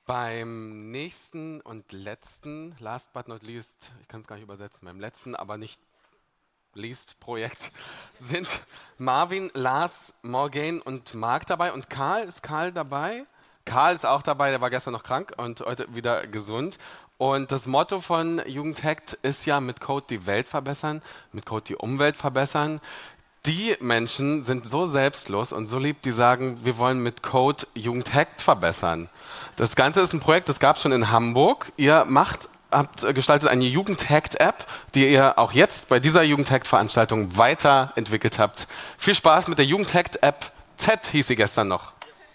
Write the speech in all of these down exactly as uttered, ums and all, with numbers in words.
Beim nächsten und letzten, last but not least, ich kann es gar nicht übersetzen, beim letzten, aber nicht least Projekt sind Marvin, Lars, Morgan und Marc dabei. Und Karl, ist Karl dabei? Karl ist auch dabei, der war gestern noch krank und heute wieder gesund. Und das Motto von Jugendhackt ist ja, mit Code die Welt verbessern, mit Code die Umwelt verbessern. Die Menschen sind so selbstlos und so lieb, die sagen, wir wollen mit Code Jugendhackt verbessern. Das Ganze ist ein Projekt, das gab es schon in Hamburg. Ihr macht, habt gestaltet eine Jugendhackt-App, die ihr auch jetzt bei dieser Jugendhackt-Veranstaltung weiterentwickelt habt. Viel Spaß mit der Jugendhackt-App Z, hieß sie gestern noch.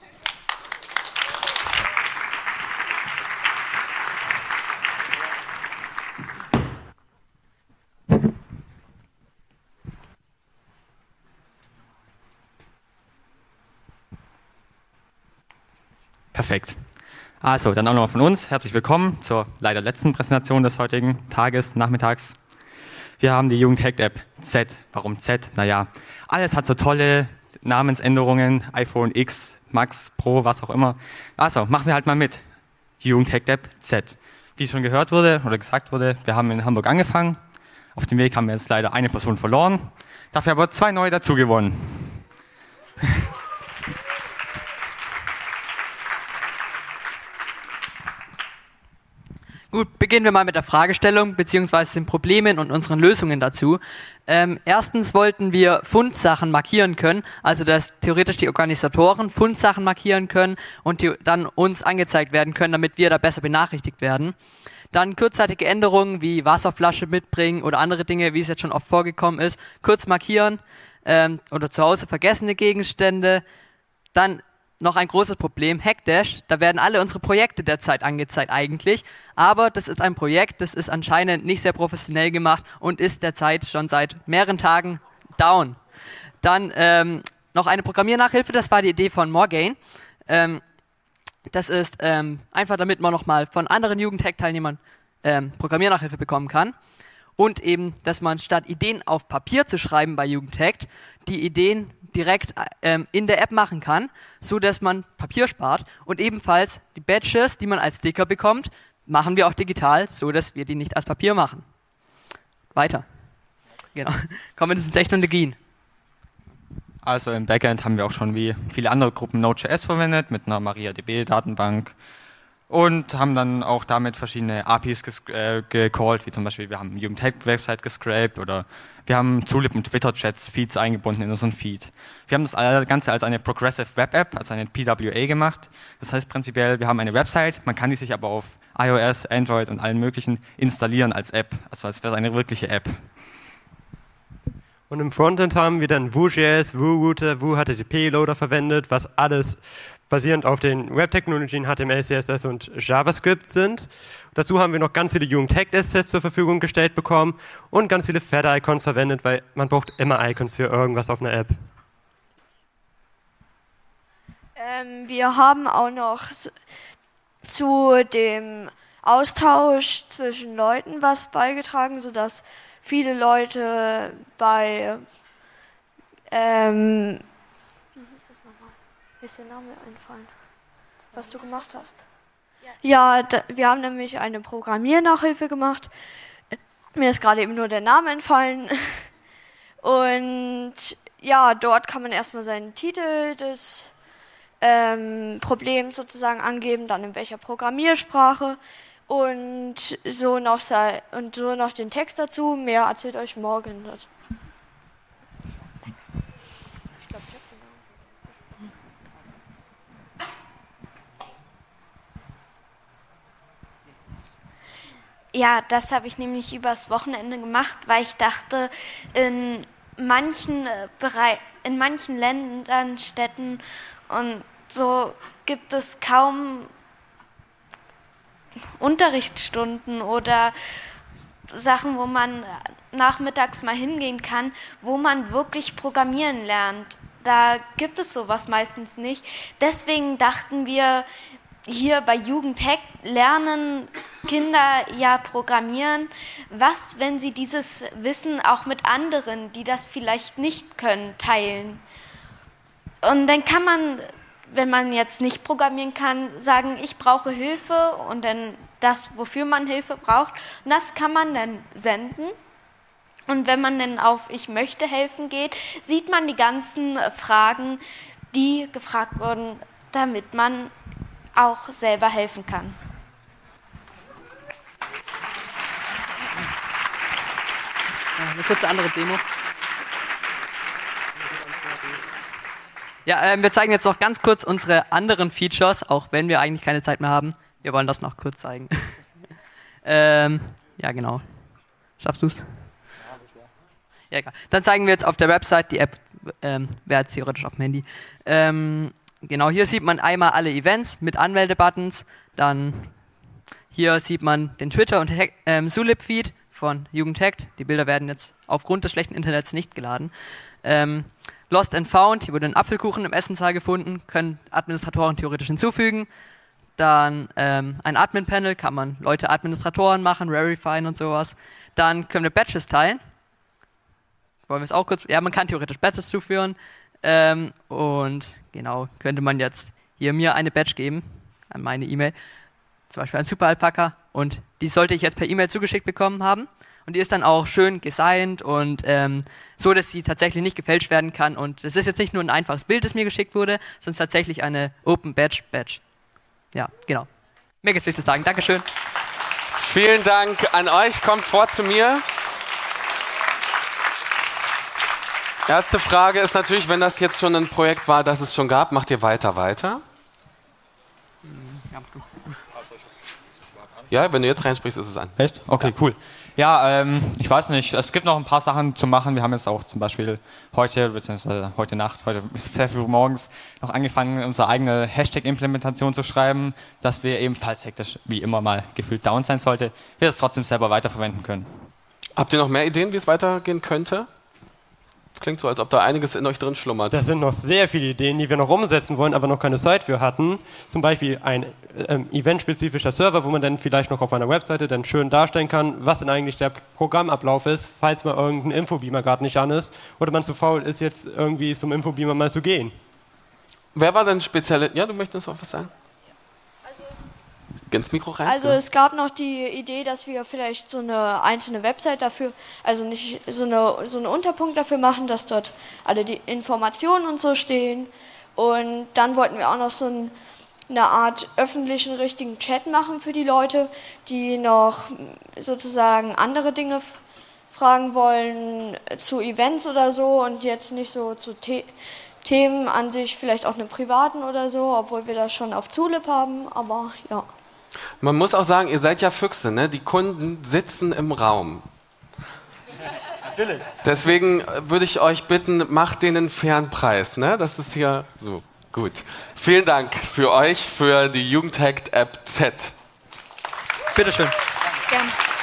Perfekt. Also, dann auch nochmal von uns. Herzlich willkommen zur leider letzten Präsentation des heutigen Tages, Nachmittags. Wir haben die Jugendhackt-App Z. Warum Z? Naja, alles hat so tolle Namensänderungen, iPhone X, Max, Pro, was auch immer. Also, machen wir halt mal mit. Die Jugendhackt-App Z. Wie schon gehört wurde oder gesagt wurde, wir haben in Hamburg angefangen. Auf dem Weg haben wir jetzt leider eine Person verloren, dafür aber zwei neue dazugewonnen. Gut, beginnen wir mal mit der Fragestellung bzw. den Problemen und unseren Lösungen dazu. Ähm, erstens wollten wir Fundsachen markieren können, also dass theoretisch die Organisatoren Fundsachen markieren können und die dann uns angezeigt werden können, damit wir da besser benachrichtigt werden. Dann kurzzeitige Änderungen wie Wasserflasche mitbringen oder andere Dinge, wie es jetzt schon oft vorgekommen ist, kurz markieren ähm, oder zu Hause vergessene Gegenstände. Dann noch ein großes Problem, Hackdash, da werden alle unsere Projekte derzeit angezeigt eigentlich, aber das ist ein Projekt, das ist anscheinend nicht sehr professionell gemacht und ist derzeit schon seit mehreren Tagen down. Dann ähm, noch eine Programmiernachhilfe, das war die Idee von Morgan. Ähm, das ist ähm, einfach, damit man nochmal von anderen Jugendhack-Teilnehmern ähm, Programmiernachhilfe bekommen kann. Und eben, dass man statt Ideen auf Papier zu schreiben bei Jugendhackt, die Ideen direkt ähm, in der App machen kann, so dass man Papier spart. Und ebenfalls die Badges, die man als Sticker bekommt, machen wir auch digital, so dass wir die nicht als Papier machen. Weiter. Genau. Kommen wir zu den Technologien. Also im Backend haben wir auch schon wie viele andere Gruppen Node.js verwendet mit einer MariaDB-Datenbank und haben dann auch damit verschiedene A P Is ges- äh, gecallt, wie zum Beispiel wir haben Jugendhackt-Website gescraped oder wir haben Zulip und Twitter-Chats, Feeds eingebunden in unseren Feed. Wir haben das Ganze als eine Progressive Web App, also eine P W A gemacht. Das heißt prinzipiell, wir haben eine Website, man kann die sich aber auf iOS, Android und allen möglichen installieren als App, also als wäre es eine wirkliche App. Und im Frontend haben wir dann Vue.js, Vue-Router, Vue-H T T P-Loader verwendet, was alles basierend auf den Web-Technologien H T M L, C S S und JavaScript sind. Dazu haben wir noch ganz viele Jugendhackt-Assets zur Verfügung gestellt bekommen und ganz viele Feather-Icons verwendet, weil man braucht immer Icons für irgendwas auf einer App. Ähm, wir haben auch noch zu dem Austausch zwischen Leuten was beigetragen, sodass viele Leute bei ähm, wie hieß das nochmal? Wie ist der Name einfallen? Was du gemacht hast? Ja, da, wir haben nämlich eine Programmiernachhilfe gemacht. Mir ist gerade eben nur der Name entfallen. Und ja, dort kann man erstmal seinen Titel des ähm, Problems sozusagen angeben, dann in welcher Programmiersprache. Und so noch sei, und so noch den Text dazu. Mehr erzählt euch morgen. Ich glaub, ich hab den Namen. Ja, das habe ich nämlich übers Wochenende gemacht, weil ich dachte, in manchen Bereich, in manchen Ländern, Städten und so gibt es kaum Unterrichtsstunden oder Sachen, wo man nachmittags mal hingehen kann, wo man wirklich programmieren lernt. Da gibt es sowas meistens nicht. Deswegen dachten wir, hier bei Jugendhackt lernen Kinder ja programmieren. Was, wenn sie dieses Wissen auch mit anderen, die das vielleicht nicht können, teilen? Und dann kann man wenn man jetzt nicht programmieren kann, sagen, ich brauche Hilfe und dann das, wofür man Hilfe braucht. Und das kann man dann senden. Und wenn man dann auf Ich möchte helfen geht, sieht man die ganzen Fragen, die gefragt wurden, damit man auch selber helfen kann. Eine kurze andere Demo. Ja, äh, wir zeigen jetzt noch ganz kurz unsere anderen Features, auch wenn wir eigentlich keine Zeit mehr haben. Wir wollen das noch kurz zeigen. ähm, ja, genau. Schaffst du's? Ja, egal. Dann zeigen wir jetzt auf der Website die App, ähm, wäre jetzt theoretisch auf dem Handy. Ähm, genau, hier sieht man einmal alle Events mit Anmeldebuttons. Dann hier sieht man den Twitter- und ähm, Zulip-Feed von Jugendhackt. Die Bilder werden jetzt aufgrund des schlechten Internets nicht geladen. Ähm, Lost and Found, hier wurde ein Apfelkuchen im Essenssaal gefunden, können Administratoren theoretisch hinzufügen. Dann ähm, ein Admin-Panel, kann man Leute Administratoren machen, verifieren und sowas. Dann können wir Badges teilen. Wollen wir es auch kurz? Ja, man kann theoretisch Badges zuführen. Ähm, und genau, könnte man jetzt hier mir eine Badge geben, an meine E-Mail. Zum Beispiel ein Super-Alpaka. Und die sollte ich jetzt per E-Mail zugeschickt bekommen haben. Und die ist dann auch schön gesigned und ähm, so, dass sie tatsächlich nicht gefälscht werden kann. Und es ist jetzt nicht nur ein einfaches Bild, das mir geschickt wurde, sondern tatsächlich eine Open Badge Badge. Ja, genau. Mir geht's nichts zu sagen. Dankeschön. Vielen Dank an euch. Kommt vor zu mir. Erste Frage ist natürlich, wenn das jetzt schon ein Projekt war, das es schon gab, macht ihr weiter, weiter? Ja, wenn du jetzt reinsprichst, ist es an. Echt? Okay, cool. Ja, ähm, ich weiß nicht, es gibt noch ein paar Sachen zu machen. Wir haben jetzt auch zum Beispiel heute, beziehungsweise heute Nacht, heute bis sehr früh morgens, noch angefangen, unsere eigene Hashtag-Implementation zu schreiben, dass wir ebenfalls hektisch, wie immer mal gefühlt down sein sollte, wir das trotzdem selber weiterverwenden können. Habt ihr noch mehr Ideen, wie es weitergehen könnte? Es klingt so, als ob da einiges in euch drin schlummert. Da sind noch sehr viele Ideen, die wir noch umsetzen wollen, aber noch keine Zeit für hatten. Zum Beispiel ein ähm, eventspezifischer Server, wo man dann vielleicht noch auf einer Webseite dann schön darstellen kann, was denn eigentlich der Programmablauf ist, falls mal irgendein Infobeamer gerade nicht an ist oder man zu faul ist, jetzt irgendwie zum Infobeamer mal zu gehen. Wer war denn speziell? Ja, du möchtest auch was sagen? Ins Mikro rein? Also ja. Es gab noch die Idee, dass wir vielleicht so eine einzelne Website dafür, also nicht so eine so einen Unterpunkt dafür machen, dass dort alle die Informationen und so stehen. Und dann wollten wir auch noch so ein, eine Art öffentlichen, richtigen Chat machen für die Leute, die noch sozusagen andere Dinge f- fragen wollen zu Events oder so und jetzt nicht so zu The- Themen an sich, vielleicht auch einen privaten oder so, obwohl wir das schon auf Zulip haben, aber ja. Man muss auch sagen, ihr seid ja Füchse, ne? Die Kunden sitzen im Raum. Natürlich. Deswegen würde ich euch bitten, macht denen einen fairen Preis, ne? Das ist hier so gut. Vielen Dank für euch, für die Jugendhackt App Z. Bitteschön. Gerne.